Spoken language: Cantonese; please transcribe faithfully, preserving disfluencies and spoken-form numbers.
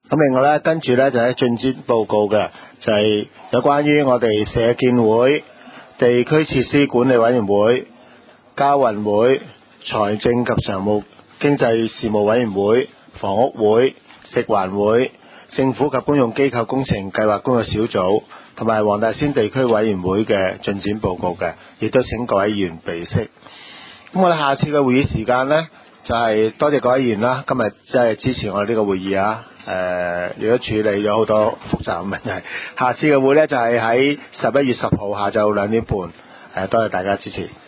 咁另外咧，跟住咧就係進展報告嘅，就係、是、有關於我哋社建會、地區設施管理委員會、交運會、財政及常務經濟事務委員會、房屋會、食環會、政府及公用機構工程計劃工作小組同埋黃大仙地區委員會嘅進展報告嘅，亦都請各位議員備悉。咁我哋下次嘅會議時間呢，就係、是、多謝各位議員啦，今日即係支持我哋呢個會議啊。誒、呃，亦都處理咗好多複雜嘅問題。下次嘅會呢，就係喺十一月十號下晝兩點半。誒，多謝大家支持。